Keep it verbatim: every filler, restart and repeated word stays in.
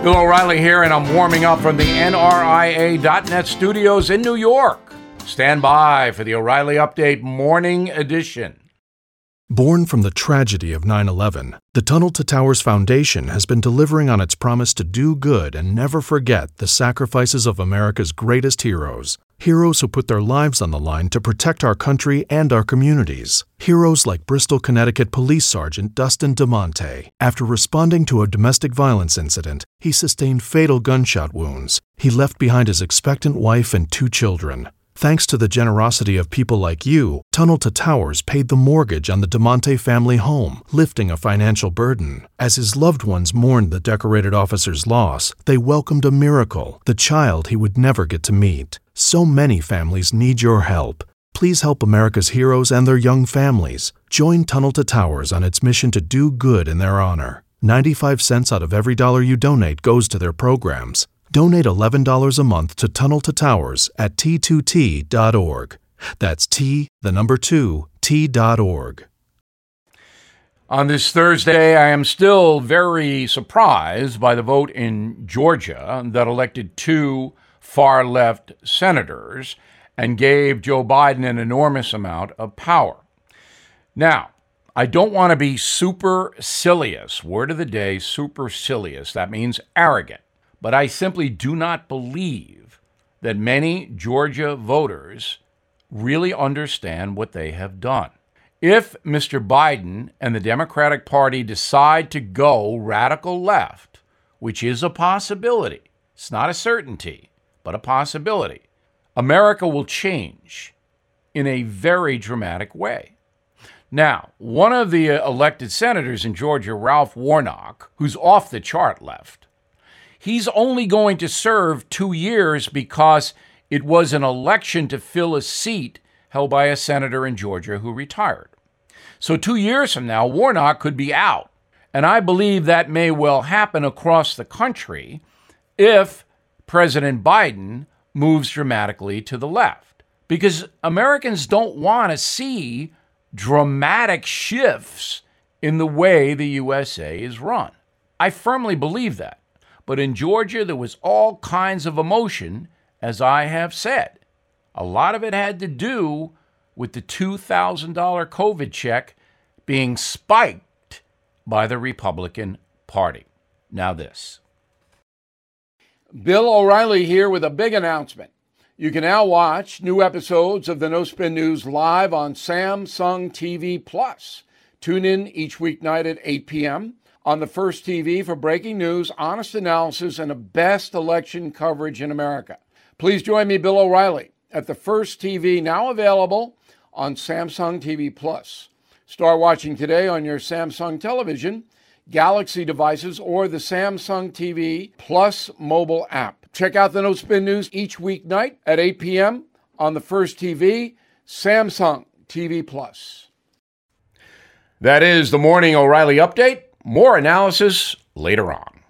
Bill O'Reilly here, and I'm warming up from the N R I A dot net studios in New York. Stand by for the O'Reilly Update Morning Edition. Born from the tragedy of nine eleven, the Tunnel to Towers Foundation has been delivering on its promise to do good and never forget the sacrifices of America's greatest heroes. Heroes who put their lives on the line to protect our country and our communities. Heroes like Bristol, Connecticut Police Sergeant Dustin DeMonte. After responding to a domestic violence incident, he sustained fatal gunshot wounds. He left behind his expectant wife and two children. Thanks to the generosity of people like you, Tunnel to Towers paid the mortgage on the DeMonte family home, lifting a financial burden. As his loved ones mourned the decorated officer's loss, they welcomed a miracle, the child he would never get to meet. So many families need your help. Please help America's heroes and their young families. Join Tunnel to Towers on its mission to do good in their honor. ninety-five cents out of every dollar you donate goes to their programs. Donate eleven dollars a month to Tunnel to Towers at T two T dot org. That's T, the number two, T dot org. On this Thursday, I am still very surprised by the vote in Georgia that elected two far-left senators and gave Joe Biden an enormous amount of power. Now, I don't want to be supercilious. Word of the day, supercilious. That means arrogant. But I simply do not believe that many Georgia voters really understand what they have done. If Mister Biden and the Democratic Party decide to go radical left, which is a possibility, it's not a certainty, but a possibility, America will change in a very dramatic way. Now, one of the elected senators in Georgia, Ralph Warnock, who's off the chart left, he's only going to serve two years because it was an election to fill a seat held by a senator in Georgia who retired. So two years from now, Warnock could be out. And I believe that may well happen across the country if President Biden moves dramatically to the left. Because Americans don't want to see dramatic shifts in the way the U S A is run. I firmly believe that. But in Georgia, there was all kinds of emotion, as I have said. A lot of it had to do with the two thousand dollars COVID check being spiked by the Republican Party. Now this. Bill O'Reilly here with a big announcement. You can now watch new episodes of the No Spin News live on Samsung T V Plus. Tune in each weeknight at eight p.m. on the First T V for breaking news, honest analysis, and the best election coverage in America. Please join me, Bill O'Reilly, at the First T V, now available on Samsung T V Plus. Start watching today on your Samsung television, Galaxy devices, or the Samsung T V Plus mobile app. Check out the No Spin News each weeknight at eight p.m. on the First T V, Samsung T V Plus. That is the Morning O'Reilly Update. More analysis later on.